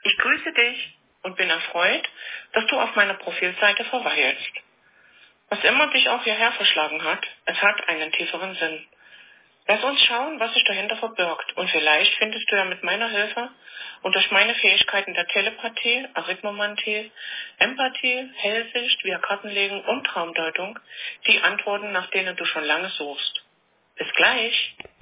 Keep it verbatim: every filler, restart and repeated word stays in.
Ich grüße dich und bin erfreut, dass du auf meiner Profilseite verweilst. Was immer dich auch hierher verschlagen hat, es hat einen tieferen Sinn. Lass uns schauen, was sich dahinter verbirgt, und vielleicht findest du ja mit meiner Hilfe und durch meine Fähigkeiten der Telepathie, Arithmomantie, Empathie, Hellsicht, via Kartenlegen und Traumdeutung die Antworten, nach denen du schon lange suchst. Bis gleich!